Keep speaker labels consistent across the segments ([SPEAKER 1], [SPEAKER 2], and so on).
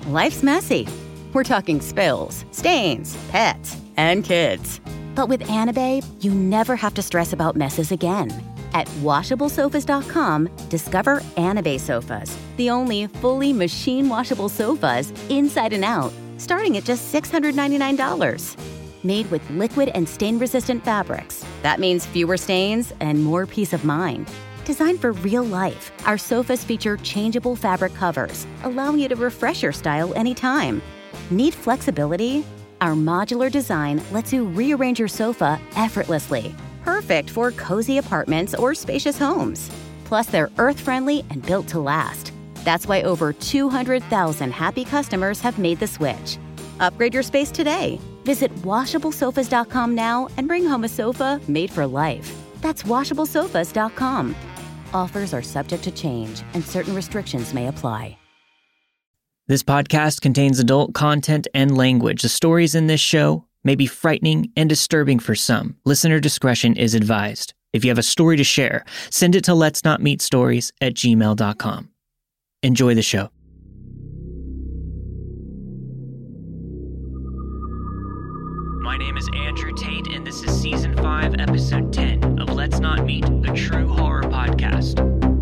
[SPEAKER 1] Life's messy. We're talking spills, stains, pets, and kids. But with Anabae, you never have to stress about messes again. At WashableSofas.com, discover Anabae sofas, the only fully machine-washable sofas inside and out, starting at just $699. Made with liquid and stain-resistant fabrics. That means fewer stains and more peace of mind. Designed for real life, our sofas feature changeable fabric covers, allowing you to refresh your style anytime. Need flexibility? Our modular design lets you rearrange your sofa effortlessly. Perfect for cozy apartments or spacious homes. Plus, they're earth-friendly and built to last. That's why over 200,000 happy customers have made the switch. Upgrade your space today. Visit WashableSofas.com now and bring home a sofa made for life. That's WashableSofas.com. Offers are subject to change, and certain restrictions may apply.
[SPEAKER 2] This podcast contains adult content and language. The stories in this show may be frightening and disturbing for some. Listener discretion is advised. If you have a story to share, send it to letsnotmeetstories@gmail.com. Enjoy the show. My name is Andrew Tate, and this is Season 5, Episode 10 of Let's Not Meet, a true horror podcast.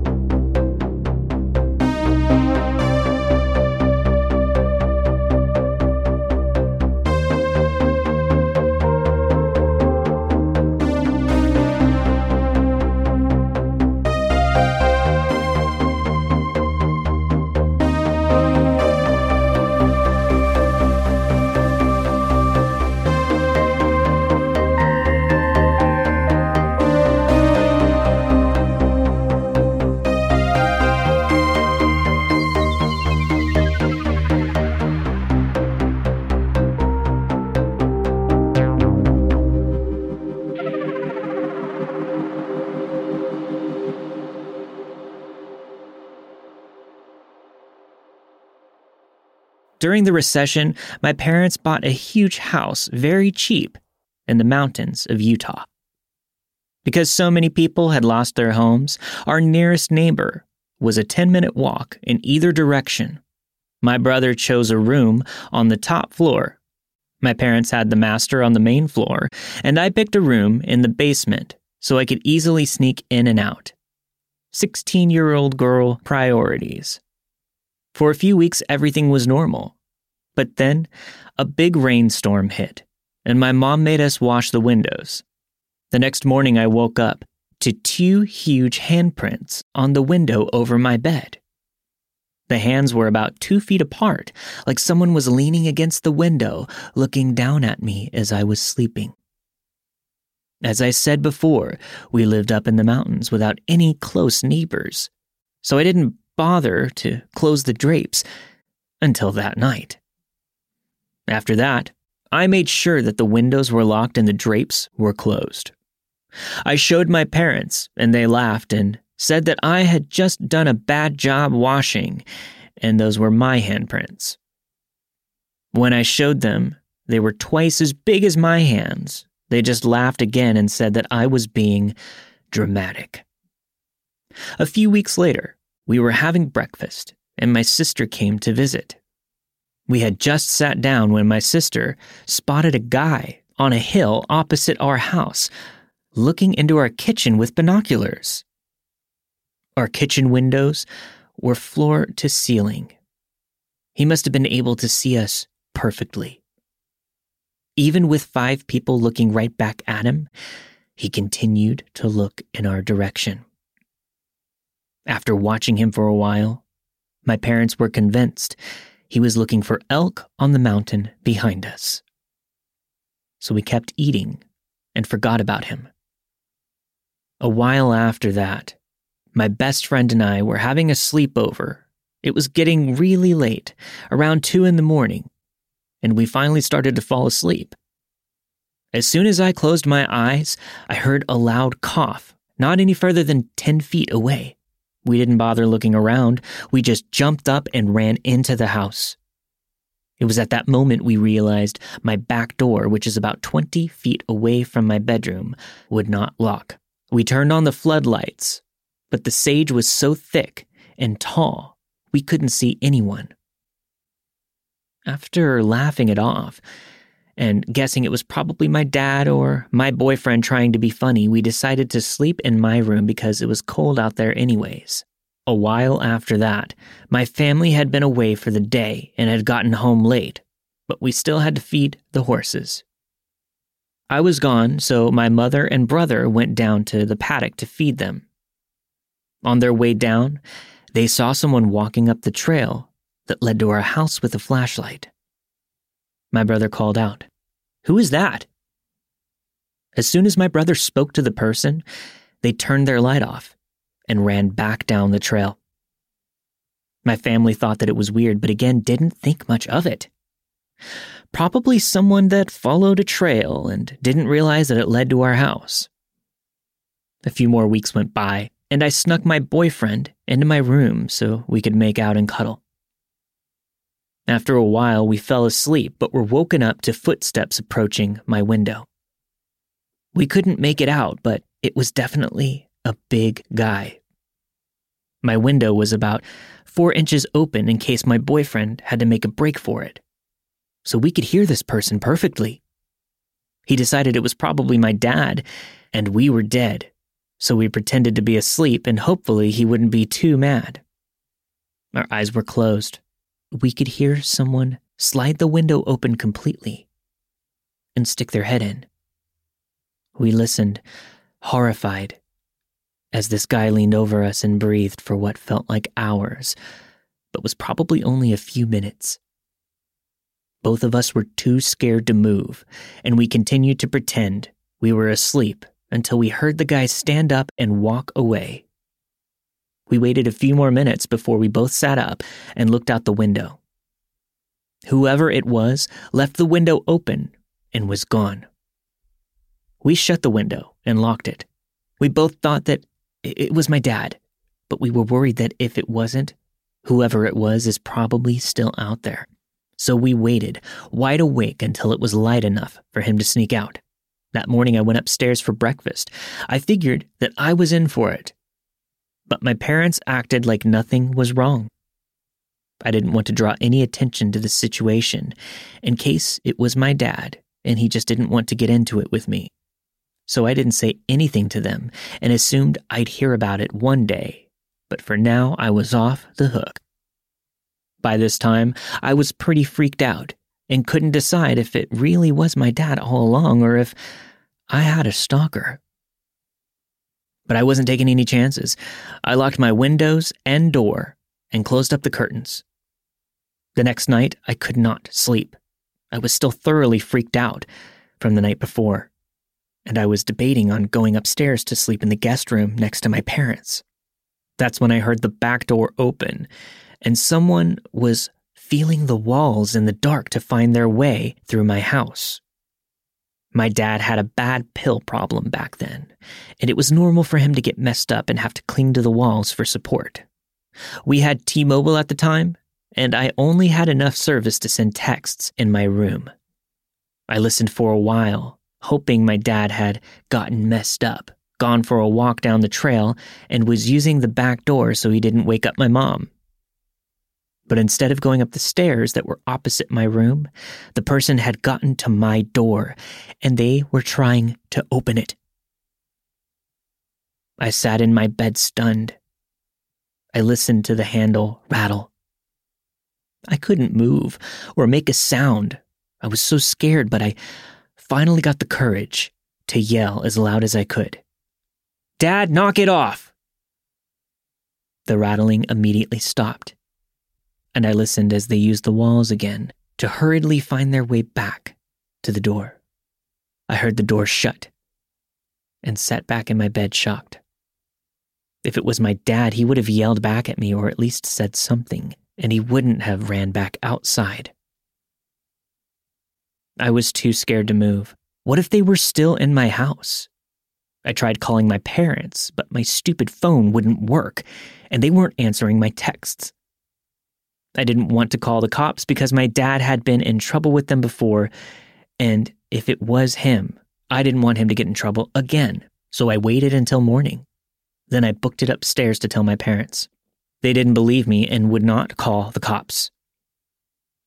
[SPEAKER 2] During the recession, my parents bought a huge house very cheap in the mountains of Utah. Because so many people had lost their homes, our nearest neighbor was a 10-minute walk in either direction. My brother chose a room on the top floor. My parents had the master on the main floor, and I picked a room in the basement so I could easily sneak in and out. 16-year-old girl priorities. For a few weeks, everything was normal. But then, a big rainstorm hit, and my mom made us wash the windows. The next morning, I woke up to 2 huge handprints on the window over my bed. The hands were about 2 feet apart, like someone was leaning against the window, looking down at me as I was sleeping. As I said before, we lived up in the mountains without any close neighbors, so I didn't bother to close the drapes until that night. After that, I made sure that the windows were locked and the drapes were closed. I showed my parents, and they laughed and said that I had just done a bad job washing, and those were my handprints. When I showed them, they were twice as big as my hands. They just laughed again and said that I was being dramatic. A few weeks later, we were having breakfast, and my sister came to visit. We had just sat down when my sister spotted a guy on a hill opposite our house, looking into our kitchen with binoculars. Our kitchen windows were floor to ceiling. He must have been able to see us perfectly. Even with 5 people looking right back at him, he continued to look in our direction. After watching him for a while, my parents were convinced he was looking for elk on the mountain behind us. So we kept eating and forgot about him. A while after that, my best friend and I were having a sleepover. It was getting really late, around 2 a.m, and we finally started to fall asleep. As soon as I closed my eyes, I heard a loud cough, not any further than 10 feet away. We didn't bother looking around. We just jumped up and ran into the house. It was at that moment we realized my back door, which is about 20 feet away from my bedroom, would not lock. We turned on the floodlights, but the sage was so thick and tall, we couldn't see anyone. after laughing it off and guessing it was probably my dad or my boyfriend trying to be funny, we decided to sleep in my room because it was cold out there anyways. A while after that, my family had been away for the day and had gotten home late, but we still had to feed the horses. I was gone, so my mother and brother went down to the paddock to feed them. On their way down, they saw someone walking up the trail that led to our house with a flashlight. My brother called out, "Who is that?" As soon as my brother spoke to the person, they turned their light off and ran back down the trail. My family thought that it was weird, but again didn't think much of it. Probably someone that followed a trail and didn't realize that it led to our house. A few more weeks went by, and I snuck my boyfriend into my room so we could make out and cuddle. After a while, we fell asleep, but were woken up to footsteps approaching my window. We couldn't make it out, but it was definitely a big guy. My window was about 4 inches open in case my boyfriend had to make a break for it, so we could hear this person perfectly. He decided it was probably my dad, and we were dead, so we pretended to be asleep and hopefully he wouldn't be too mad. Our eyes were closed. We could hear someone slide the window open completely and stick their head in. We listened, horrified, as this guy leaned over us and breathed for what felt like hours, but was probably only a few minutes. Both of us were too scared to move, and we continued to pretend we were asleep until we heard the guy stand up and walk away. We waited a few more minutes before we both sat up and looked out the window. Whoever it was left the window open and was gone. We shut the window and locked it. We both thought that it was my dad, but we were worried that if it wasn't, whoever it was is probably still out there. So we waited, wide awake, until it was light enough for him to sneak out. That morning I went upstairs for breakfast. I figured that I was in for it. But my parents acted like nothing was wrong. I didn't want to draw any attention to the situation in case it was my dad and he just didn't want to get into it with me. So I didn't say anything to them and assumed I'd hear about it one day, but for now I was off the hook. By this time, I was pretty freaked out and couldn't decide if it really was my dad all along or if I had a stalker. But I wasn't taking any chances. I locked my windows and door and closed up the curtains. The next night, I could not sleep. I was still thoroughly freaked out from the night before, and I was debating on going upstairs to sleep in the guest room next to my parents. That's when I heard the back door open, and someone was feeling the walls in the dark to find their way through my house. My dad had a bad pill problem back then, and it was normal for him to get messed up and have to cling to the walls for support. We had T-Mobile at the time, and I only had enough service to send texts in my room. I listened for a while, hoping my dad had gotten messed up, gone for a walk down the trail, and was using the back door so he didn't wake up my mom. But instead of going up the stairs that were opposite my room, the person had gotten to my door, and they were trying to open it. I sat in my bed stunned. I listened to the handle rattle. I couldn't move or make a sound. I was so scared, but I finally got the courage to yell as loud as I could. "Dad, knock it off!" The rattling immediately stopped, and I listened as they used the walls again to hurriedly find their way back to the door. I heard the door shut and sat back in my bed shocked. If it was my dad, he would have yelled back at me or at least said something, and he wouldn't have ran back outside. I was too scared to move. What if they were still in my house? I tried calling my parents, but my stupid phone wouldn't work, and they weren't answering my texts. I didn't want to call the cops because my dad had been in trouble with them before, and if it was him, I didn't want him to get in trouble again, so I waited until morning. Then I booked it upstairs to tell my parents. They didn't believe me and would not call the cops.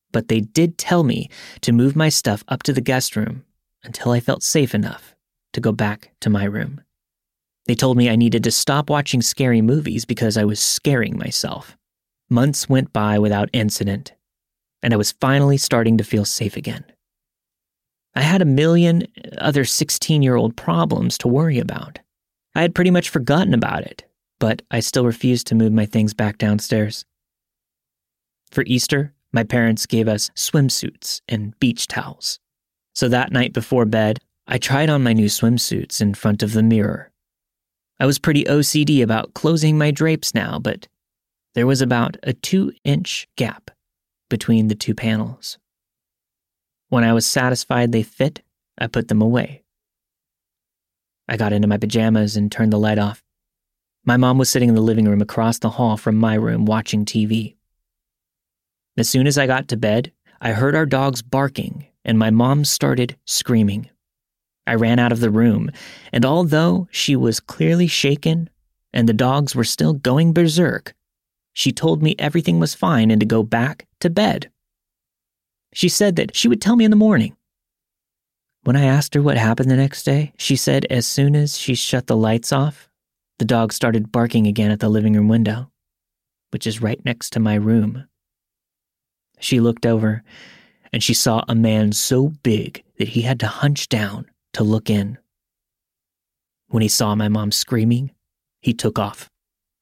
[SPEAKER 2] but they did tell me to move my stuff up to the guest room until I felt safe enough to go back to my room. They told me I needed to stop watching scary movies because I was scaring myself. Months went by without incident, and I was finally starting to feel safe again. I had a million other 16-year-old problems to worry about. I had pretty much forgotten about it, but I still refused to move my things back downstairs. For Easter, my parents gave us swimsuits and beach towels. So that night before bed, I tried on my new swimsuits in front of the mirror. I was pretty OCD about closing my drapes now, but there was about a 2-inch gap between the two panels. When I was satisfied they fit, I put them away. I got into my pajamas and turned the light off. My mom was sitting in the living room across the hall from my room watching TV. As soon as I got to bed, I heard our dogs barking, and my mom started screaming. I ran out of the room, and although she was clearly shaken and the dogs were still going berserk, she told me everything was fine and to go back to bed. She said that she would tell me in the morning. When I asked her what happened the next day, she said as soon as she shut the lights off, the dog started barking again at the living room window, which is right next to my room. She looked over, and she saw a man so big that he had to hunch down to look in. When he saw my mom screaming, he took off.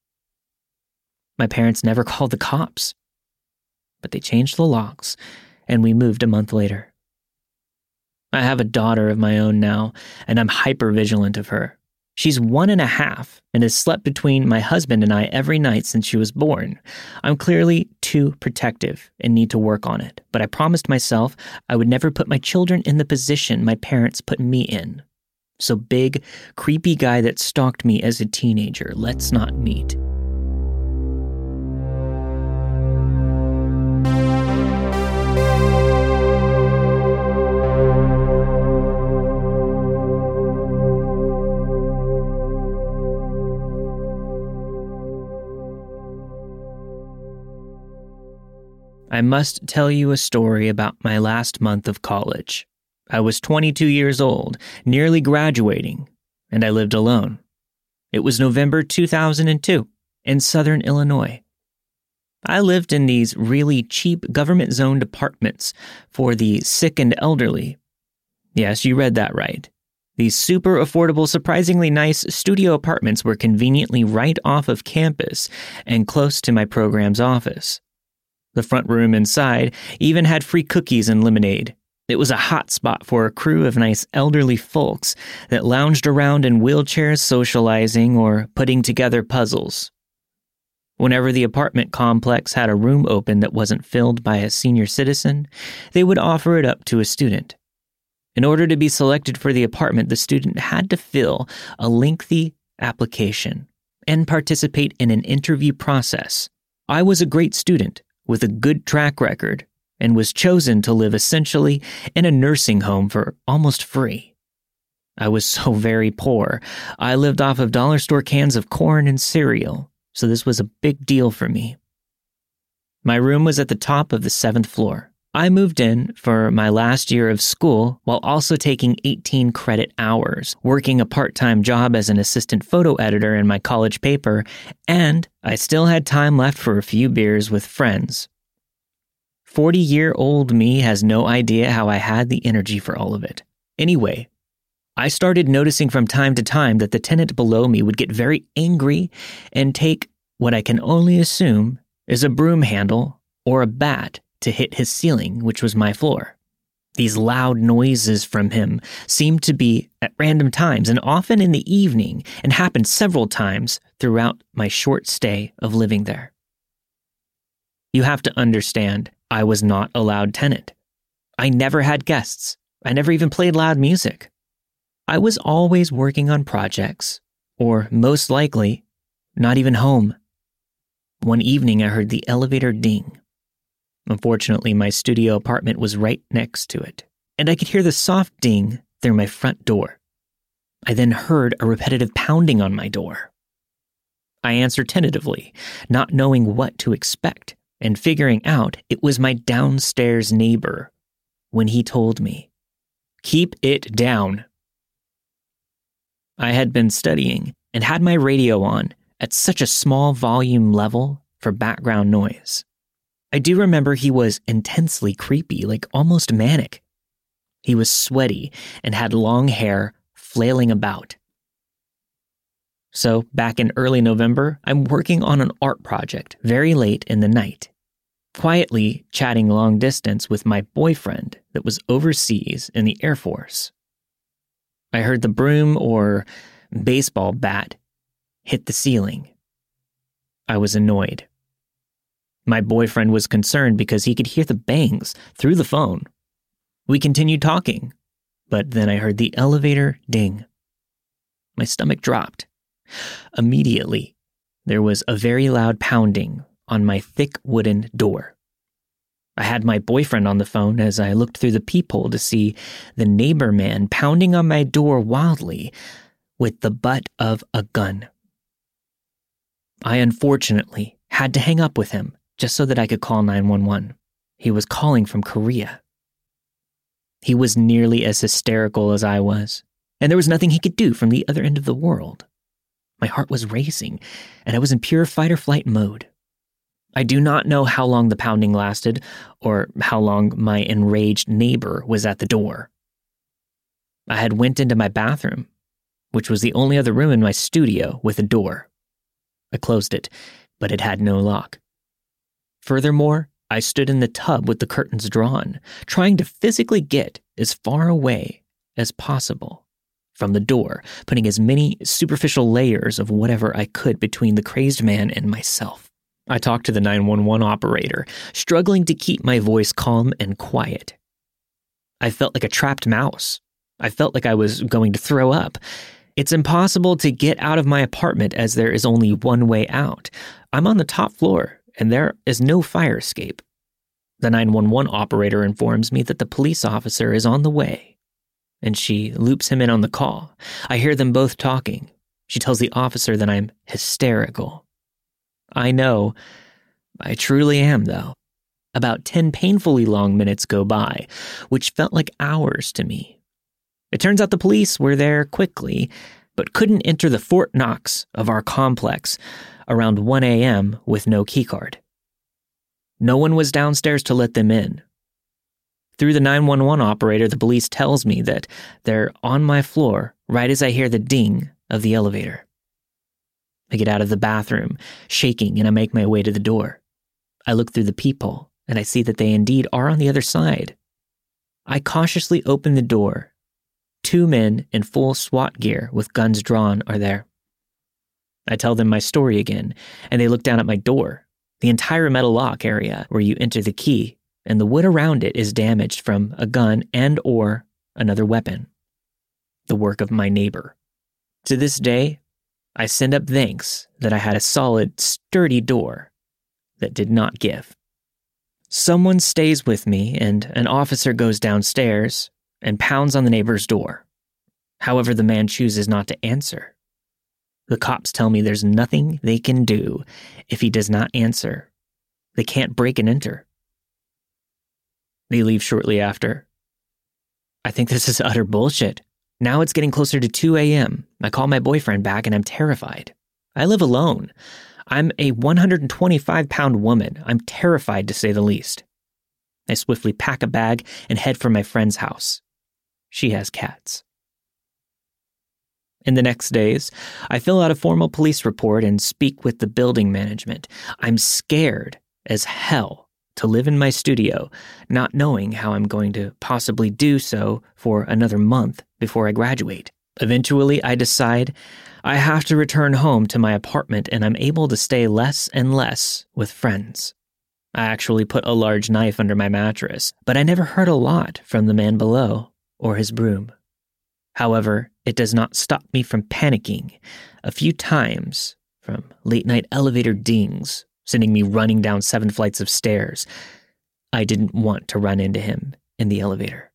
[SPEAKER 2] My parents never called the cops, but they changed the locks, and we moved a month later. I have a daughter of my own now, and I'm hyper-vigilant of her. She's 1.5 and has slept between my husband and I every night since she was born. I'm clearly too protective and need to work on it, but I promised myself I would never put my children in the position my parents put me in. So big, creepy guy that stalked me as a teenager, let's not meet. I must tell you a story about my last month of college. I was 22 years old, nearly graduating, and I lived alone. It was November 2002 in Southern Illinois. I lived in these really cheap government-zoned apartments for the sick and elderly. Yes, you read that right. These super affordable, surprisingly nice studio apartments were conveniently right off of campus and close to my program's office. The front room inside even had free cookies and lemonade. It was a hot spot for a crew of nice elderly folks that lounged around in wheelchairs socializing or putting together puzzles. Whenever the apartment complex had a room open that wasn't filled by a senior citizen, they would offer it up to a student. In order to be selected for the apartment, the student had to fill a lengthy application and participate in an interview process. I was a great student with a good track record and was chosen to live essentially in a nursing home for almost free. I was so very poor. I lived off of dollar store cans of corn and cereal, so this was a big deal for me. My room was at the top of the 7th floor. I moved in for my last year of school while also taking 18 credit hours, working a part-time job as an assistant photo editor in my college paper, and I still had time left for a few beers with friends. 40-year-old me has no idea how I had the energy for all of it. Anyway, I started noticing from time to time that the tenant below me would get very angry and take what I can only assume is a broom handle or a bat to hit his ceiling, which was my floor. These loud noises from him seemed to be at random times and often in the evening and happened several times throughout my short stay of living there. You have to understand, I was not a loud tenant. I never had guests. I never even played loud music. I was always working on projects, or most likely, not even home. One evening I heard the elevator ding. Unfortunately, my studio apartment was right next to it, and I could hear the soft ding through my front door. I then heard a repetitive pounding on my door. I answered tentatively, not knowing what to expect. and figuring out it was my downstairs neighbor when he told me, "Keep it down." I had been studying and had my radio on at such a small volume level for background noise. I do remember he was intensely creepy, like almost manic. He was sweaty and had long hair flailing about. So, back in early November, I'm working on an art project very late in the night, quietly chatting long distance with my boyfriend that was overseas in the Air Force. I heard the broom or baseball bat hit the ceiling. I was annoyed. My boyfriend was concerned because he could hear the bangs through the phone. We continued talking, but then I heard the elevator ding. My stomach dropped. Immediately, there was a very loud pounding on my thick wooden door. I had my boyfriend on the phone as I looked through the peephole to see the neighbor man pounding on my door wildly with the butt of a gun. I unfortunately had to hang up with him just so that I could call 911. He was calling from Korea. He was nearly as hysterical as I was, and there was nothing he could do from the other end of the world. My heart was racing, and I was in pure fight-or-flight mode. I do not know how long the pounding lasted or how long my enraged neighbor was at the door. I had went into my bathroom, which was the only other room in my studio with a door. I closed it, but it had no lock. Furthermore, I stood in the tub with the curtains drawn, trying to physically get as far away as possible from the door, putting as many superficial layers of whatever I could between the crazed man and myself. I talked to the 911 operator, struggling to keep my voice calm and quiet. I felt like a trapped mouse. I felt like I was going to throw up. It's impossible to get out of my apartment as there is only one way out. I'm on the top floor, and there is no fire escape. The 911 operator informs me that the police officer is on the way, and she loops him in on the call. I hear them both talking. She tells the officer that I'm hysterical. I know. I truly am, though. About 10 painfully long minutes go by, which felt like hours to me. It turns out the police were there quickly, but couldn't enter the Fort Knox of our complex around 1 a.m. with no keycard. No one was downstairs to let them in. Through the 911 operator, the police tells me that they're on my floor right as I hear the ding of the elevator. I get out of the bathroom, shaking, and I make my way to the door. I look through the peephole, and I see that they indeed are on the other side. I cautiously open the door. 2 men in full SWAT gear with guns drawn are there. I tell them my story again, and they look down at my door. The entire metal lock area where you enter the key and the wood around it is damaged from a gun and or another weapon. The work of my neighbor. To this day, I send up thanks that I had a solid, sturdy door that did not give. Someone stays with me, and an officer goes downstairs and pounds on the neighbor's door. However, the man chooses not to answer. The cops tell me there's nothing they can do if he does not answer. They can't break and enter. They leave shortly after. I think this is utter bullshit. Now it's getting closer to 2 a.m. I call my boyfriend back and I'm terrified. I live alone. I'm a 125-pound woman. I'm terrified, to say the least. I swiftly pack a bag and head for my friend's house. She has cats. In the next days, I fill out a formal police report and speak with the building management. I'm scared as hell to live in my studio, not knowing how I'm going to possibly do so for another month before I graduate. Eventually, I decide I have to return home to my apartment, and I'm able to stay less and less with friends. I actually put a large knife under my mattress, but I never heard a lot from the man below or his broom. However, it does not stop me from panicking a few times, from late-night elevator dings, sending me running down 7 flights of stairs. I didn't want to run into him in the elevator.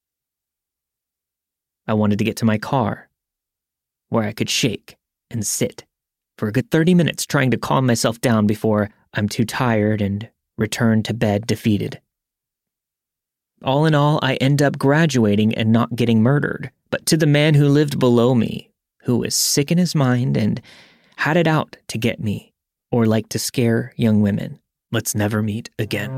[SPEAKER 2] I wanted to get to my car, where I could shake and sit for a good 30 minutes trying to calm myself down before I'm too tired and returned to bed defeated. All in all, I end up graduating and not getting murdered, but to the man who lived below me, who was sick in his mind and had it out to get me, or like to scare young women. Let's never meet again.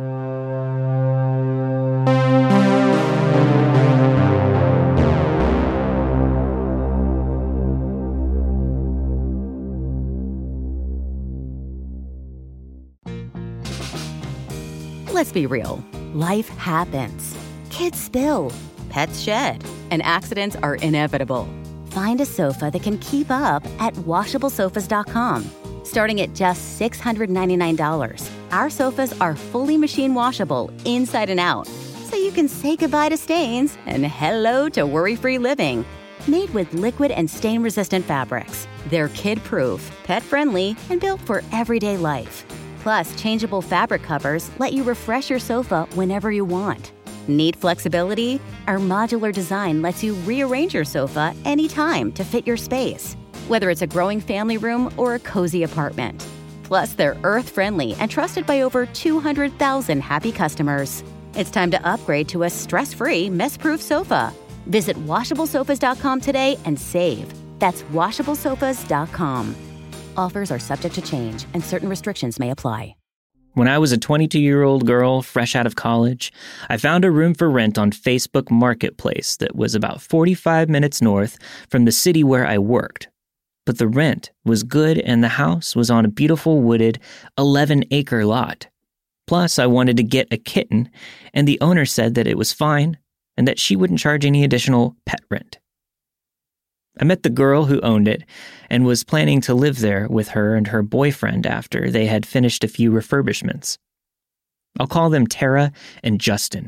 [SPEAKER 1] Let's be real. Life happens. Kids spill. Pets shed. And accidents are inevitable. Find a sofa that can keep up at WashableSofas.com. Starting at just $699, our sofas are fully machine washable inside and out, so you can say goodbye to stains and hello to worry-free living. Made with liquid and stain-resistant fabrics, they're kid-proof, pet-friendly, and built for everyday life. Plus, changeable fabric covers let you refresh your sofa whenever you want. Need flexibility? Our modular design lets you rearrange your sofa anytime to fit your space, whether it's a growing family room or a cozy apartment. Plus, they're earth-friendly and trusted by over 200,000 happy customers. It's time to upgrade to a stress-free, mess-proof sofa. Visit WashableSofas.com today and save. That's WashableSofas.com. Offers are subject to change, and certain restrictions may apply.
[SPEAKER 2] When I was a 22-year-old girl fresh out of college, I found a room for rent on Facebook Marketplace that was about 45 minutes north from the city where I worked. But the rent was good and the house was on a beautiful wooded 11-acre lot. Plus, I wanted to get a kitten, and the owner said that it was fine and that she wouldn't charge any additional pet rent. I met the girl who owned it and was planning to live there with her and her boyfriend after they had finished a few refurbishments. I'll call them Tara and Justin.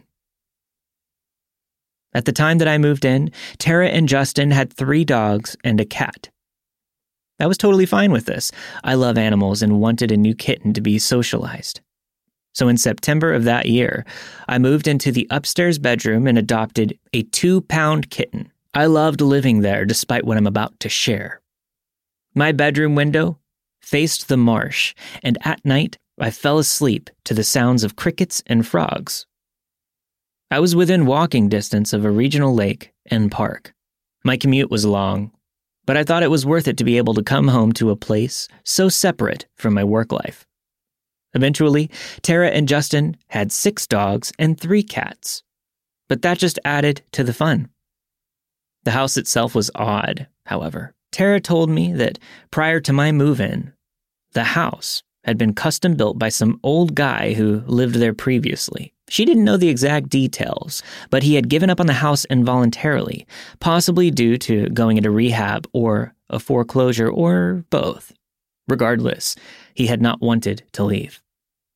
[SPEAKER 2] At the time that I moved in, Tara and Justin had 3 dogs and a cat. I was totally fine with this. I love animals and wanted a new kitten to be socialized. So in September of that year, I moved into the upstairs bedroom and adopted a 2-pound kitten. I loved living there despite what I'm about to share. My bedroom window faced the marsh, and at night I fell asleep to the sounds of crickets and frogs. I was within walking distance of a regional lake and park. My commute was long, but I thought it was worth it to be able to come home to a place so separate from my work life. Eventually, Tara and Justin had 6 dogs and 3 cats, but that just added to the fun. The house itself was odd, however. Tara told me that prior to my move-in, the house had been custom built by some old guy who lived there previously. She didn't know the exact details, but he had given up on the house involuntarily, possibly due to going into rehab or a foreclosure or both. Regardless, he had not wanted to leave.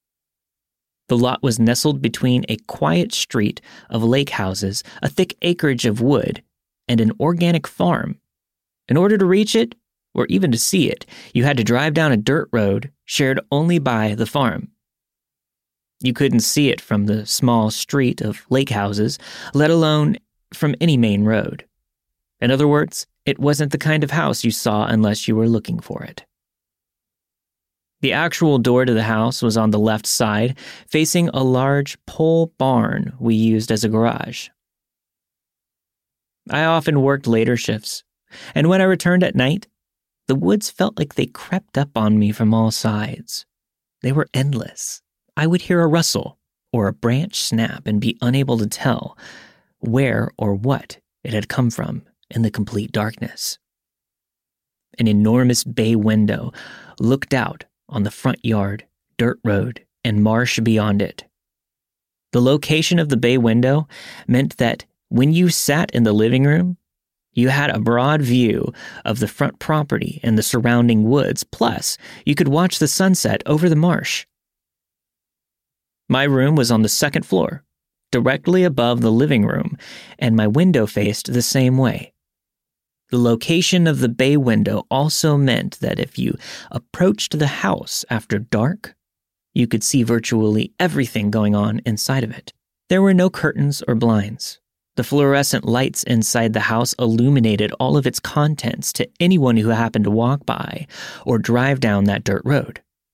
[SPEAKER 2] The lot was nestled between a quiet street of lake houses, a thick acreage of wood, and an organic farm. In order to reach it, or even to see it, you had to drive down a dirt road shared only by the farm. You couldn't see it from the small street of lake houses, let alone from any main road. In other words, it wasn't the kind of house you saw unless you were looking for it. The actual door to the house was on the left side, facing a large pole barn we used as a garage. I often worked later shifts, and when I returned at night, the woods felt like they crept up on me from all sides. They were endless. I would hear a rustle or a branch snap and be unable to tell where or what it had come from in the complete darkness. An enormous bay window looked out on the front yard, dirt road, and marsh beyond it. The location of the bay window meant that when you sat in the living room, you had a broad view of the front property and the surrounding woods, plus you could watch the sunset over the marsh. My room was on the 2nd floor, directly above the living room, and my window faced the same way. The location of the bay window also meant that if you approached the house after dark, you could see virtually everything going on inside of it. There were no curtains or blinds. The fluorescent lights inside the house illuminated all of its contents to anyone who happened to walk by or drive down that dirt road.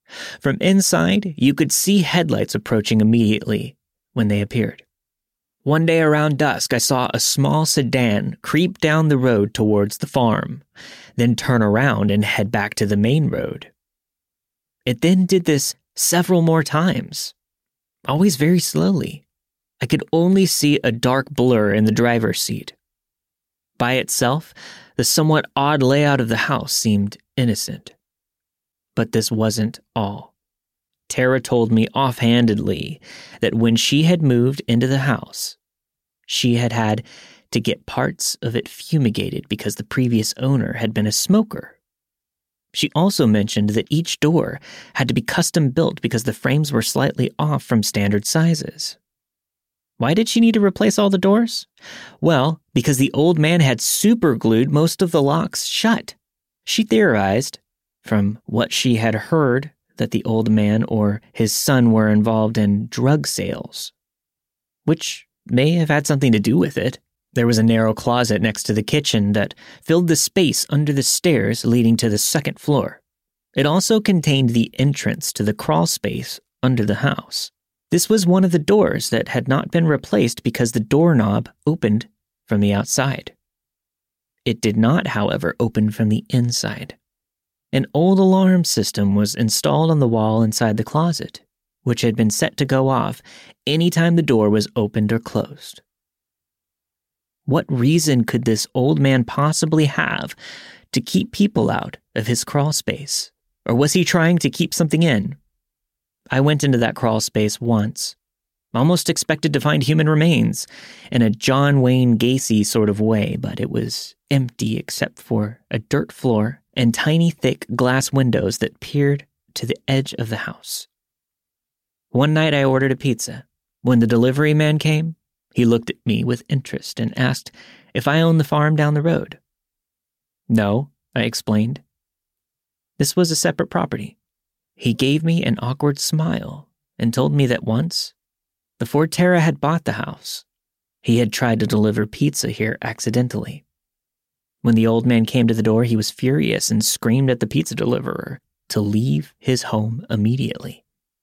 [SPEAKER 2] From inside, you could see headlights approaching immediately when they appeared. One day around dusk, I saw a small sedan creep down the road towards the farm, then turn around and head back to the main road. It then did this several more times, always very slowly. I could only see a dark blur in the driver's seat. By itself, the somewhat odd layout of the house seemed innocent. But this wasn't all. Tara told me offhandedly that when she had moved into the house, she had had to get parts of it fumigated because the previous owner had been a smoker. She also mentioned that each door had to be custom built because the frames were slightly off from standard sizes. Why did she need to replace all the doors? Well, because the old man had superglued most of the locks shut. She theorized, from what she had heard, that the old man or his son were involved in drug sales, which may have had something to do with it. There was a narrow closet next to the kitchen that filled the space under the stairs leading to the second floor. It also contained the entrance to the crawl space under the house. This was one of the doors that had not been replaced because the doorknob opened from the outside. It did not, however, open from the inside. An old alarm system was installed on the wall inside the closet, which had been set to go off anytime the door was opened or closed. What reason could this old man possibly have to keep people out of his crawl space? Or was he trying to keep something in? I went into that crawl space once, almost expected to find human remains in a John Wayne Gacy sort of way, but it was empty except for a dirt floor and tiny thick glass windows that peered to the edge of the house. One night I ordered a pizza. When the delivery man came, he looked at me with interest and asked if I owned the farm down the road. No, I explained. This was a separate property. He gave me an awkward smile and told me that once, before Tara had bought the house, he had tried to deliver pizza here accidentally. When the old man came to the door, he was furious and screamed at the pizza deliverer to leave his home immediately.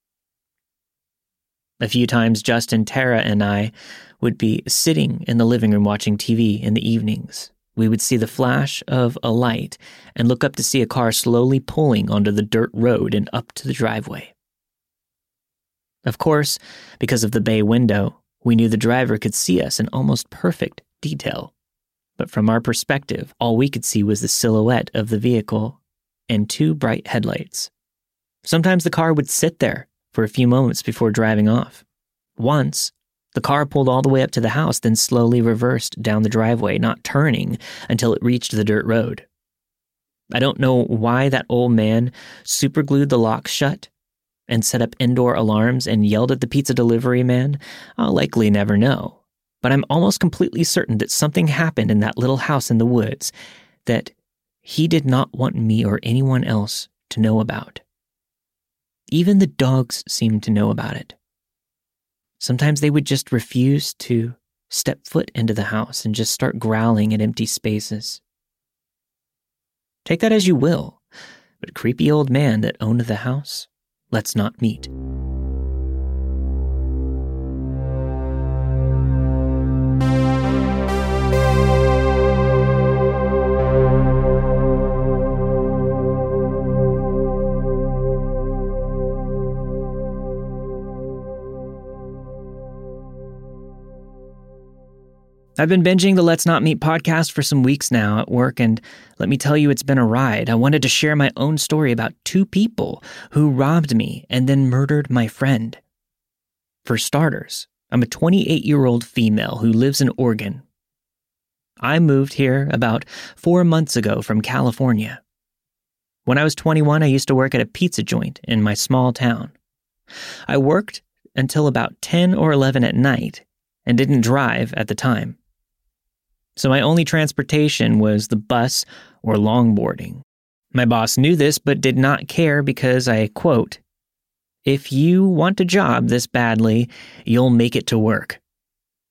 [SPEAKER 2] A few times, Justin, Tara, and I would be sitting in the living room watching TV in the evenings. We would see the flash of a light and look up to see a car slowly pulling onto the dirt road and up to the driveway. Of course, because of the bay window, we knew the driver could see us in almost perfect detail. But from our perspective, all we could see was the silhouette of the vehicle and two bright headlights. Sometimes the car would sit there for a few moments before driving off. Once, the car pulled all the way up to the house, then slowly reversed down the driveway, not turning until it reached the dirt road. I don't know why that old man superglued the locks shut and set up indoor alarms and yelled at the pizza delivery man. I'll likely never know. But I'm almost completely certain that something happened in that little house in the woods that he did not want me or anyone else to know about. Even the dogs seemed to know about it. Sometimes they would just refuse to step foot into the house and just start growling at empty spaces. Take that as you will, but a creepy old man that owned the house, let's not meet. I've been binging the Let's Not Meet podcast for some weeks now at work, and let me tell you, it's been a ride. I wanted to share my own story about two people who robbed me and then murdered my friend. For starters, I'm a 28-year-old female who lives in Oregon. I moved here about 4 months ago from California. When I was 21, I used to work at a pizza joint in my small town. I worked until about 10 or 11 at night and didn't drive at the time. So my only transportation was the bus or longboarding. My boss knew this but did not care because I, quote, "If you want a job this badly, you'll make it to work."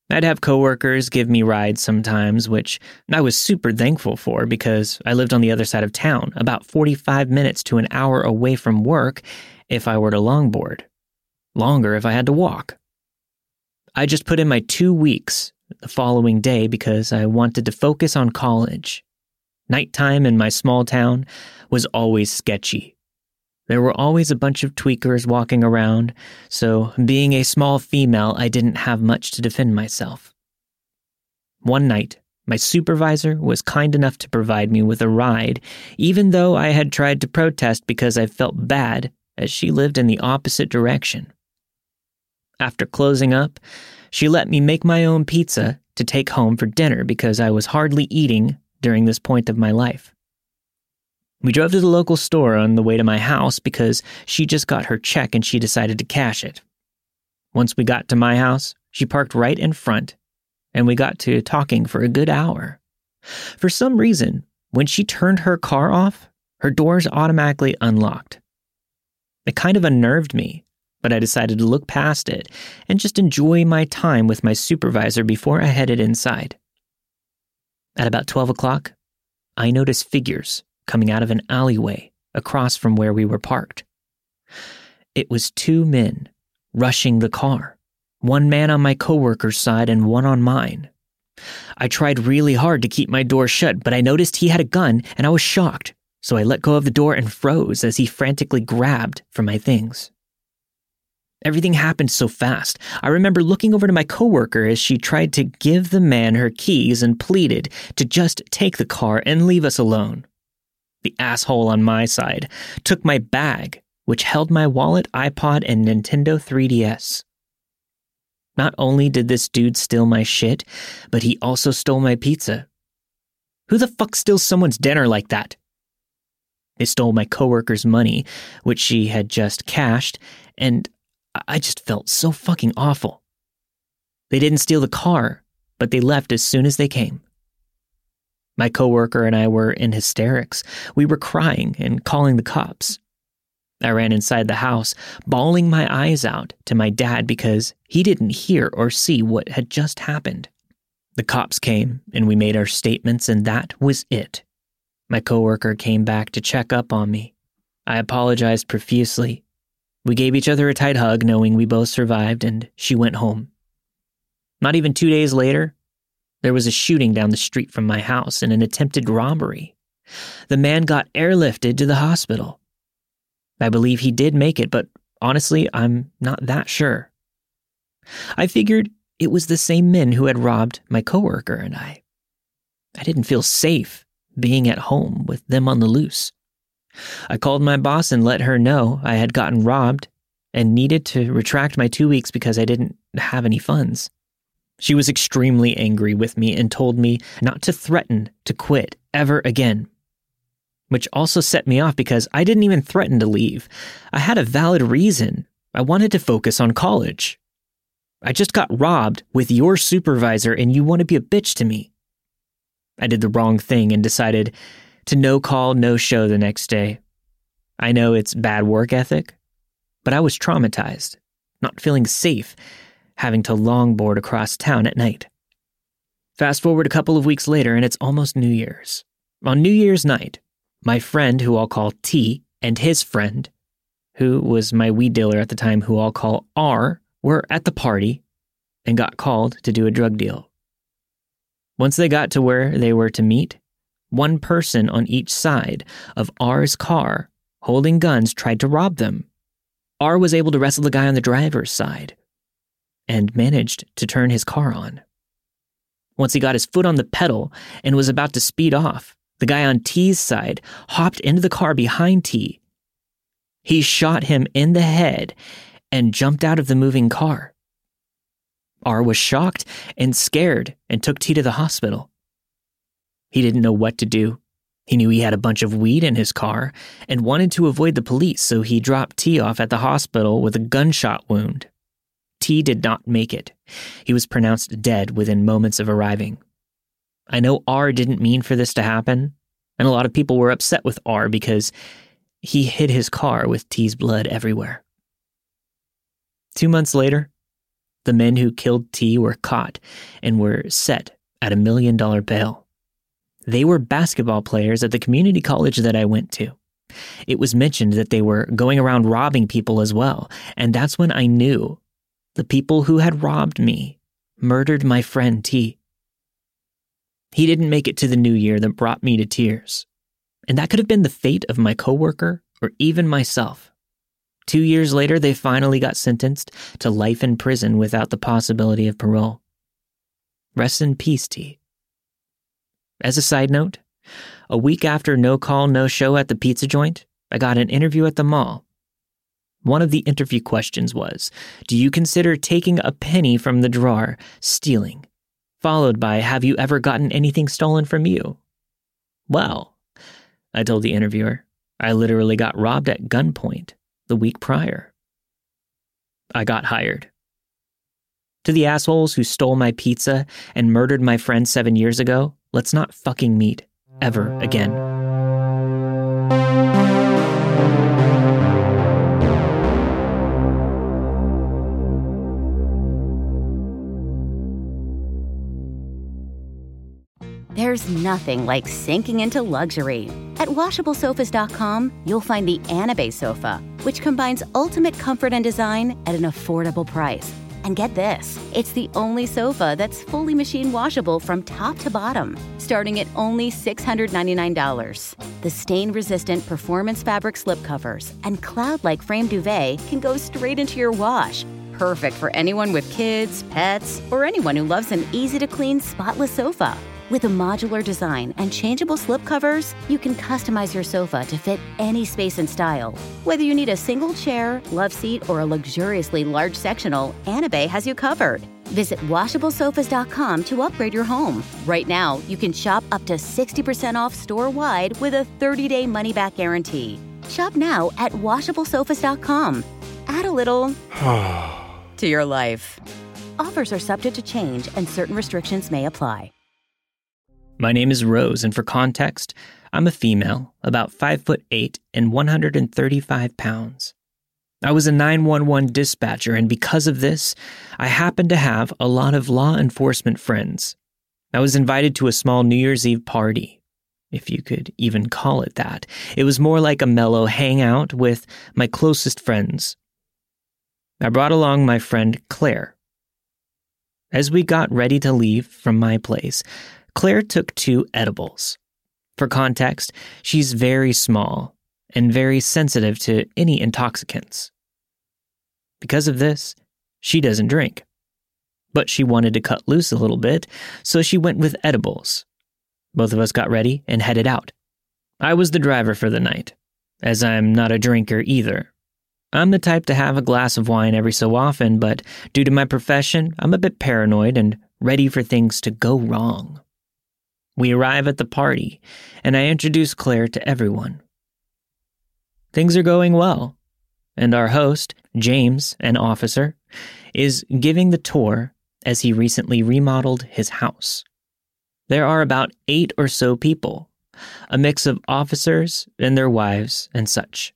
[SPEAKER 2] I'd have coworkers give me rides sometimes, which I was super thankful for because I lived on the other side of town, about 45 minutes to an hour away from work if I were to longboard. Longer if I had to walk. I just put in my 2 weeks the following day because I wanted to focus on college. Nighttime in my small town was always sketchy. There were always a bunch of tweakers walking around, so being a small female, I didn't have much to defend myself. One night, my supervisor was kind enough to provide me with a ride, even though I had tried to protest because I felt bad as she lived in the opposite direction. After closing up, she let me make my own pizza to take home for dinner because I was hardly eating during this point of my life. We drove to the local store on the way to my house because she just got her check and she decided to cash it. Once we got to my house, she parked right in front, and we got to talking for a good hour. For some reason, when she turned her car off, her doors automatically unlocked. It kind of unnerved me, but I decided to look past it and just enjoy my time with my supervisor before I headed inside. At about 12 o'clock, I noticed figures coming out of an alleyway across from where we were parked. It was 2 men rushing the car, one man on my coworker's side and one on mine. I tried really hard to keep my door shut, but I noticed he had a gun and I was shocked, so I let go of the door and froze as he frantically grabbed for my things. Everything happened so fast. I remember looking over to my coworker as she tried to give the man her keys and pleaded to just take the car and leave us alone. The asshole on my side took my bag, which held my wallet, iPod, and Nintendo 3DS. Not only did this dude steal my shit, but he also stole my pizza. Who the fuck steals someone's dinner like that? They stole my coworker's money, which she had just cashed, and I just felt so fucking awful. They didn't steal the car, but they left as soon as they came. My coworker and I were in hysterics. We were crying and calling the cops. I ran inside the house, bawling my eyes out to my dad because he didn't hear or see what had just happened. The cops came and we made our statements, and that was it. My coworker came back to check up on me. I apologized profusely. We gave each other a tight hug, knowing we both survived, and she went home. Not even 2 days later, there was a shooting down the street from my house and an attempted robbery. The man got airlifted to the hospital. I believe he did make it, but honestly, I'm not that sure. I figured it was the same men who had robbed my coworker and I. I didn't feel safe being at home with them on the loose. I called my boss and let her know I had gotten robbed and needed to retract my 2 weeks because I didn't have any funds. She was extremely angry with me and told me not to threaten to quit ever again, which also set me off because I didn't even threaten to leave. I had a valid reason. I wanted to focus on college. I just got robbed with your supervisor and you want to be a bitch to me. I did the wrong thing and decided to no call, no show the next day. I know it's bad work ethic, but I was traumatized, not feeling safe, having to longboard across town at night. Fast forward a couple of weeks later and it's almost New Year's. On New Year's night, my friend, who I'll call T, and his friend, who was my weed dealer at the time, who I'll call R, were at the party and got called to do a drug deal. Once they got to where they were to meet, one person on each side of R's car, holding guns, tried to rob them. R was able to wrestle the guy on the driver's side and managed to turn his car on. Once he got his foot on the pedal and was about to speed off, the guy on T's side hopped into the car behind T. He shot him in the head and jumped out of the moving car. R was shocked and scared and took T to the hospital. He didn't know what to do. He knew he had a bunch of weed in his car and wanted to avoid the police, so he dropped T off at the hospital with a gunshot wound. T did not make it. He was pronounced dead within moments of arriving. I know R didn't mean for this to happen, and a lot of people were upset with R because he hid his car with T's blood everywhere. 2 months later, The men who killed T were caught and were set at $1 million bail. They were basketball players at the community college that I went to. It was mentioned that they were going around robbing people as well, and that's when I knew the people who had robbed me murdered my friend T. He didn't make it to the new year that brought me to tears, and that could have been the fate of my coworker or even myself. 2 years later, they finally got sentenced to life in prison without the possibility of parole. Rest in peace, T. As a side note, a week after No Call, No Show at the pizza joint, I got an interview at the mall. One of the interview questions was, do you consider taking a penny from the drawer stealing? Followed by, have you ever gotten anything stolen from you? Well, I told the interviewer, I literally got robbed at gunpoint the week prior. I got hired. To the assholes who stole my pizza and murdered my friend 7 years ago, let's not fucking meet ever again.
[SPEAKER 1] There's nothing like sinking into luxury. At WashableSofas.com, you'll find the Anabay sofa, which combines ultimate comfort and design at an affordable price. And get this, it's the only sofa that's fully machine washable from top to bottom, starting at only $699. The stain-resistant performance fabric slipcovers and cloud-like frame duvet can go straight into your wash. Perfect for anyone with kids, pets, or anyone who loves an easy-to-clean, spotless sofa. With a modular design and changeable slipcovers, you can customize your sofa to fit any space and style. Whether you need a single chair, love seat, or a luxuriously large sectional, Anabay has you covered. Visit WashableSofas.com to upgrade your home. Right now, you can shop up to 60% off store-wide with a 30-day money-back guarantee. Shop now at WashableSofas.com. Add a little to your life. Offers are subject to change and certain restrictions may apply.
[SPEAKER 2] My name is Rose, and for context, I'm a female, about 5'8" and 135 pounds. I was a 911 dispatcher, and because of this, I happened to have a lot of law enforcement friends. I was invited to a small New Year's Eve party, if you could even call it that. It was more like a mellow hangout with my closest friends. I brought along my friend Claire. As we got ready to leave from my place, Claire took 2 edibles. For context, she's very small and very sensitive to any intoxicants. Because of this, she doesn't drink. But she wanted to cut loose a little bit, so she went with edibles. Both of us got ready and headed out. I was the driver for the night, as I'm not a drinker either. I'm the type to have a glass of wine every so often, but due to my profession, I'm a bit paranoid and ready for things to go wrong. We arrive at the party, and I introduce Claire to everyone. Things are going well, and our host, James, an officer, is giving the tour as he recently remodeled his house. There are about 8 or so people, a mix of officers and their wives and such.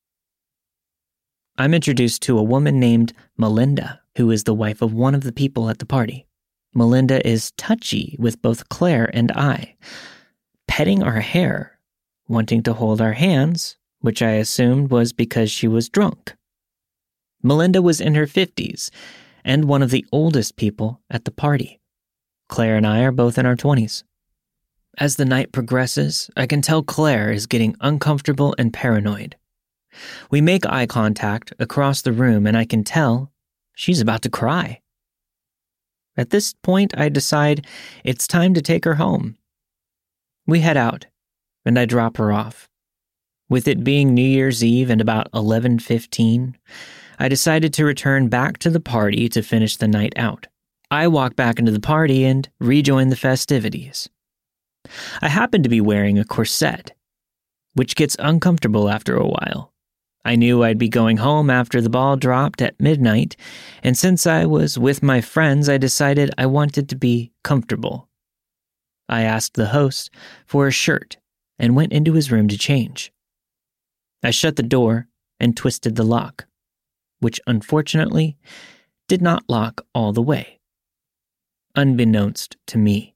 [SPEAKER 2] I'm introduced to a woman named Melinda, who is the wife of one of the people at the party. Melinda is touchy with both Claire and I, petting our hair, wanting to hold our hands, which I assumed was because she was drunk. Melinda was in her 50s and one of the oldest people at the party. Claire and I are both in our 20s. As the night progresses, I can tell Claire is getting uncomfortable and paranoid. We make eye contact across the room, and I can tell she's about to cry. At this point, I decide it's time to take her home. We head out, and I drop her off. With it being New Year's Eve and about 11:15, I decided to return back to the party to finish the night out. I walk back into the party and rejoin the festivities. I happen to be wearing a corset, which gets uncomfortable after a while. I knew I'd be going home after the ball dropped at midnight, and since I was with my friends, I decided I wanted to be comfortable. I asked the host for a shirt and went into his room to change. I shut the door and twisted the lock, which unfortunately did not lock all the way, unbeknownst to me.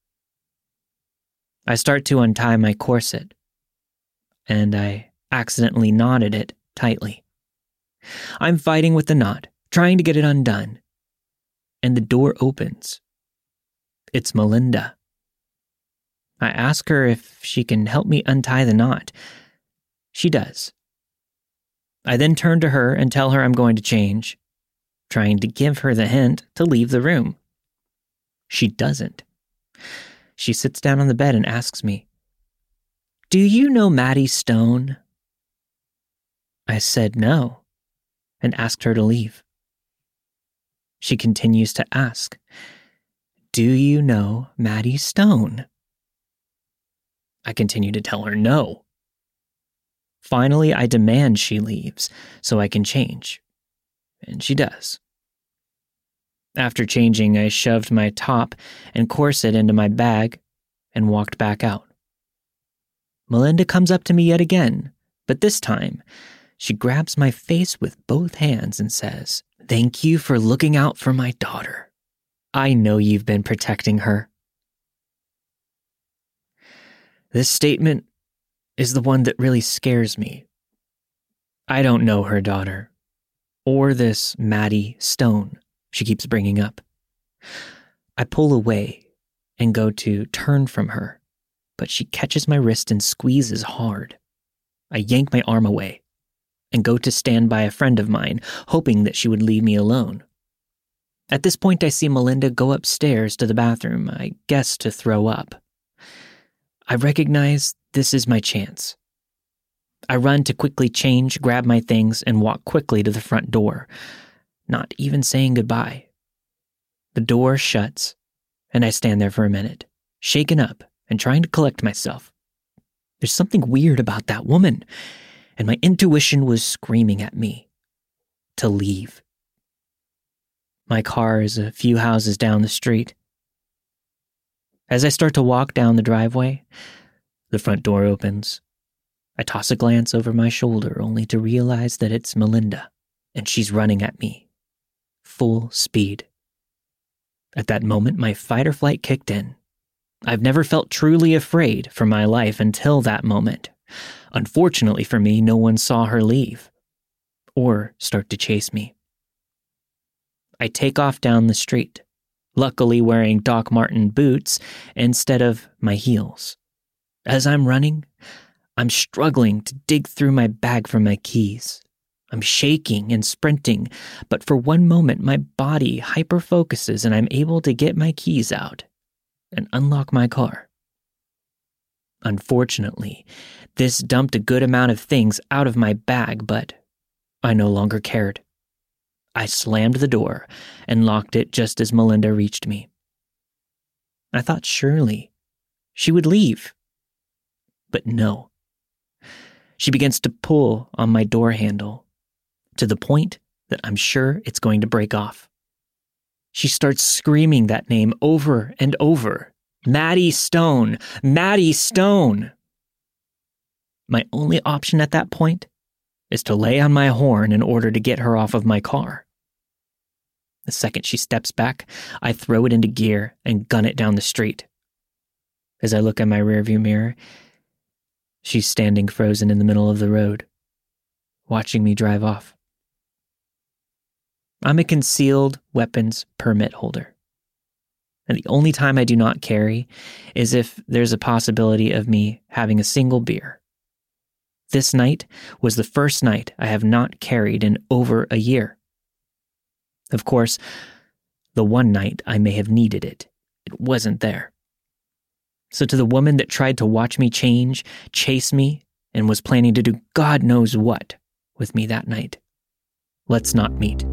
[SPEAKER 2] I start to untie my corset, and I accidentally knotted it tightly. I'm fighting with the knot, trying to get it undone, and the door opens. It's Melinda. I ask her if she can help me untie the knot. She does. I then turn to her and tell her I'm going to change, trying to give her the hint to leave the room. She doesn't. She sits down on the bed and asks me, "Do you know Maddie Stone?" I said no and asked her to leave. She continues to ask, "Do you know Maddie Stone?" I continue to tell her no. Finally, I demand she leaves so I can change, and she does. After changing, I shoved my top and corset into my bag and walked back out. Melinda comes up to me yet again, but this time, she grabs my face with both hands and says, "Thank you for looking out for my daughter. I know you've been protecting her." This statement is the one that really scares me. I don't know her daughter, or this Maddie Stone she keeps bringing up. I pull away and go to turn from her, but she catches my wrist and squeezes hard. I yank my arm away and go to stand by a friend of mine, hoping that she would leave me alone. At this point, I see Melinda go upstairs to the bathroom, I guess to throw up. I recognize this is my chance. I run to quickly change, grab my things, and walk quickly to the front door, not even saying goodbye. The door shuts, and I stand there for a minute, shaken up and trying to collect myself. There's something weird about that woman, and my intuition was screaming at me to leave. My car is a few houses down the street. As I start to walk down the driveway, the front door opens. I toss a glance over my shoulder only to realize that it's Melinda, and she's running at me, full speed. At that moment, my fight or flight kicked in. I've never felt truly afraid for my life until that moment. Unfortunately for me, no one saw her leave or start to chase me. I take off down the street, luckily wearing Doc Marten boots instead of my heels. As I'm running, I'm struggling to dig through my bag for my keys. I'm shaking and sprinting, but for one moment my body hyper-focuses and I'm able to get my keys out and unlock my car. Unfortunately, this dumped a good amount of things out of my bag, but I no longer cared. I slammed the door and locked it just as Melinda reached me. I thought surely she would leave. But no. She begins to pull on my door handle to the point that I'm sure it's going to break off. She starts screaming that name over and over. Maddie Stone! Maddie Stone! My only option at that point is to lay on my horn in order to get her off of my car. The second she steps back, I throw it into gear and gun it down the street. As I look in my rearview mirror, she's standing frozen in the middle of the road, watching me drive off. I'm a concealed weapons permit holder, and the only time I do not carry is if there's a possibility of me having a single beer. This night was the first night I have not carried in over a year. Of course, the one night I may have needed it, it wasn't there. So to the woman that tried to watch me change, chase me, and was planning to do God knows what with me that night, let's not meet.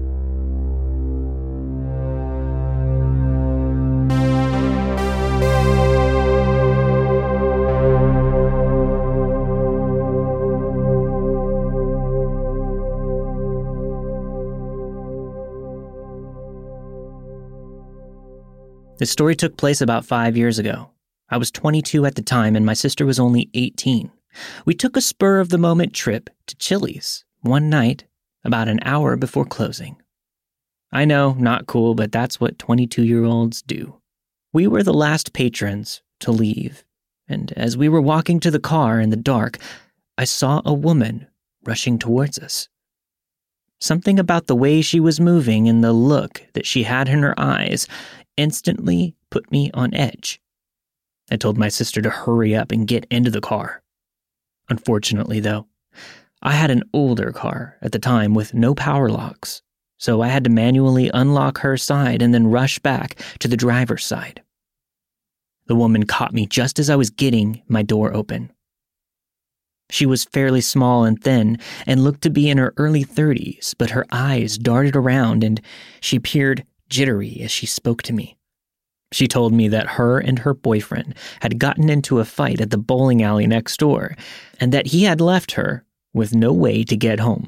[SPEAKER 2] This story took place about 5 years ago. I was 22 at the time and my sister was only 18. We took a spur-of-the-moment trip to Chili's one night about an hour before closing. I know, not cool, but that's what 22-year-olds do. We were the last patrons to leave, and as we were walking to the car in the dark, I saw a woman rushing towards us. Something about the way she was moving and the look that she had in her eyes instantly put me on edge. I told my sister to hurry up and get into the car. Unfortunately, though, I had an older car at the time with no power locks, so I had to manually unlock her side and then rush back to the driver's side. The woman caught me just as I was getting my door open. She was fairly small and thin and looked to be in her early 30s, but her eyes darted around and she appeared jittery as she spoke to me. She told me that her and her boyfriend had gotten into a fight at the bowling alley next door and that he had left her with no way to get home.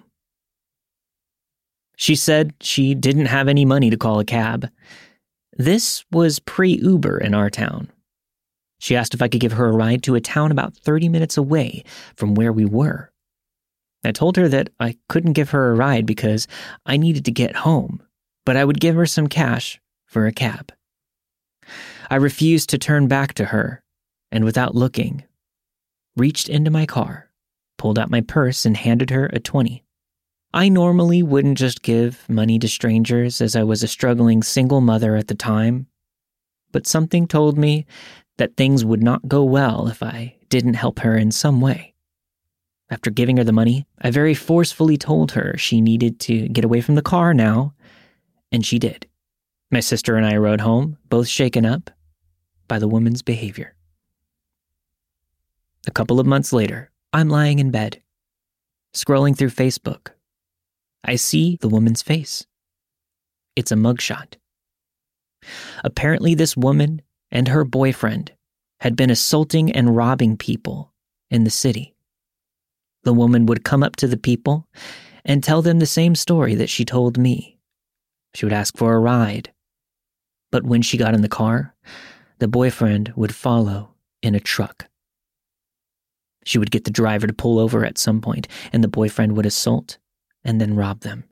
[SPEAKER 2] She said she didn't have any money to call a cab. This was pre-Uber in our town. She asked if I could give her a ride to a town about 30 minutes away from where we were. I told her that I couldn't give her a ride because I needed to get home, but I would give her some cash for a cab. I refused to turn back to her, and without looking, reached into my car, pulled out my purse, and handed her a 20. I normally wouldn't just give money to strangers as I was a struggling single mother at the time, but something told me that things would not go well if I didn't help her in some way. After giving her the money, I very forcefully told her she needed to get away from the car now, and she did. My sister and I rode home, both shaken up by the woman's behavior. A couple of months later, I'm lying in bed, scrolling through Facebook. I see the woman's face. It's a mugshot. Apparently, this woman and her boyfriend had been assaulting and robbing people in the city. The woman would come up to the people and tell them the same story that she told me. She would ask for a ride. But when she got in the car, the boyfriend would follow in a truck. She would get the driver to pull over at some point, and the boyfriend would assault and then rob them.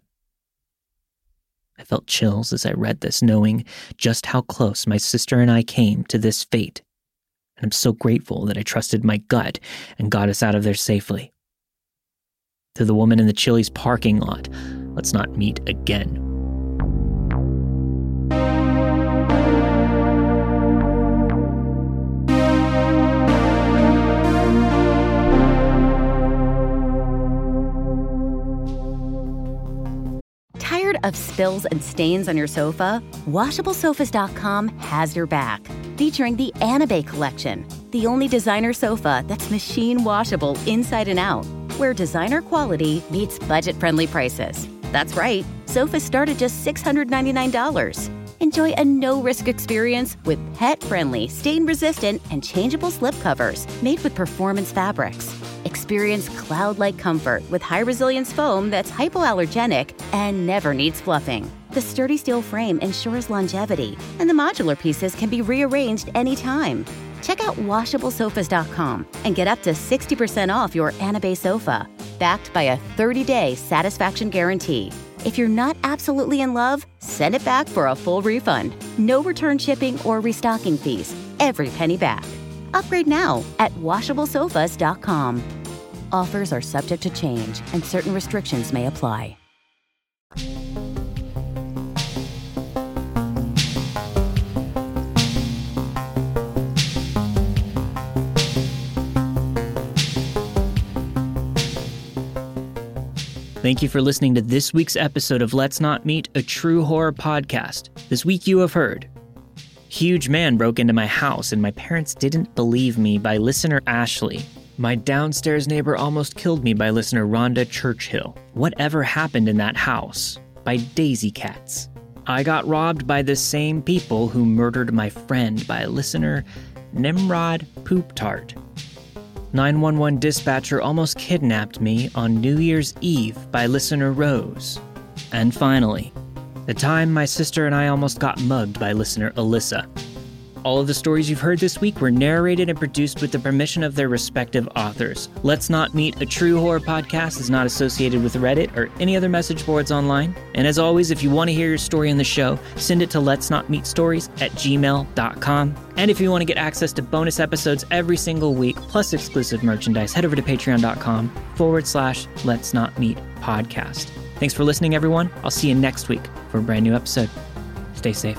[SPEAKER 2] I felt chills as I read this, knowing just how close my sister and I came to this fate, and I'm so grateful that I trusted my gut and got us out of there safely. To the woman in the Chili's parking lot, let's not meet again.
[SPEAKER 1] Tired of spills and stains on your sofa? WashableSofas.com has your back. Featuring the Anabay collection, the only designer sofa that's machine washable inside and out, where designer quality meets budget-friendly prices. That's right, sofas start at just $699. Enjoy a no-risk experience with pet-friendly, stain-resistant, and changeable slipcovers made with performance fabrics. Experience cloud-like comfort with high-resilience foam that's hypoallergenic and never needs fluffing. The sturdy steel frame ensures longevity, and the modular pieces can be rearranged anytime. Check out WashableSofas.com and get up to 60% off your Anabay sofa, backed by a 30-day satisfaction guarantee. If you're not absolutely in love, send it back for a full refund. No return shipping or restocking fees. Every penny back. Upgrade now at WashableSofas.com. Offers are subject to change, and certain restrictions may apply.
[SPEAKER 2] Thank you for listening to this week's episode of Let's Not Meet, a true horror podcast. This week you have heard: Huge man broke into my house and my parents didn't believe me by listener Ashley. My downstairs neighbor almost killed me by listener Rhonda Churchill. Whatever happened in that house by Daisy Cats. I got robbed by the same people who murdered my friend by listener Nimrod Poop Tart. 911 dispatcher almost kidnapped me on New Year's Eve by listener Rose. And finally, the time my sister and I almost got mugged by listener Alyssa. All of the stories you've heard this week were narrated and produced with the permission of their respective authors. Let's Not Meet, a true horror podcast, is not associated with Reddit or any other message boards online. And as always, if you want to hear your story on the show, send it to letsnotmeetstories@gmail.com. And if you want to get access to bonus episodes every single week, plus exclusive merchandise, head over to patreon.com/Let's Not Meet podcast. Thanks for listening, everyone. I'll see you next week for a brand new episode. Stay safe.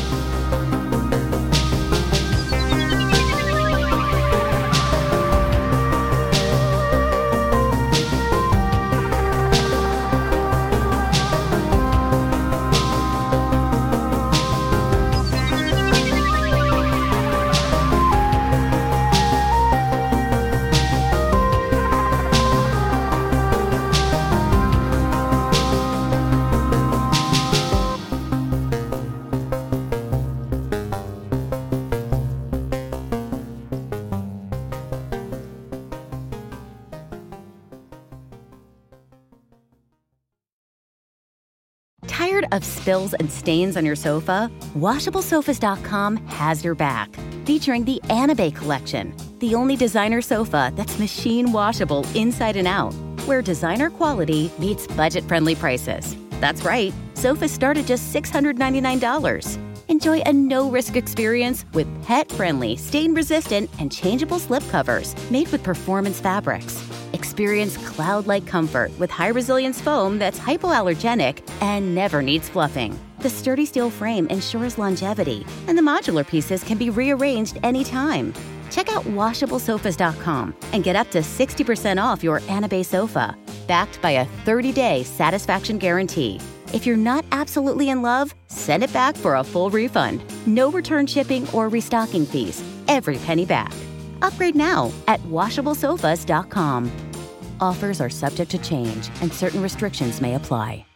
[SPEAKER 1] Tired of spills and stains on your sofa? WashableSofas.com has your back. Featuring the Anabay Collection, the only designer sofa that's machine washable inside and out, where designer quality meets budget-friendly prices. That's right, sofas start at just $699. Enjoy a no-risk experience with pet-friendly, stain-resistant, and changeable slipcovers made with performance fabrics. Experience cloud-like comfort with high-resilience foam that's hypoallergenic and never needs fluffing. The sturdy steel frame ensures longevity, and the modular pieces can be rearranged anytime. Check out WashableSofas.com and get up to 60% off your Anabay sofa, backed by a 30-day satisfaction guarantee. If you're not absolutely in love, send it back for a full refund. No return shipping or restocking fees. Every penny back. Upgrade now at WashableSofas.com. Offers are subject to change and certain restrictions may apply.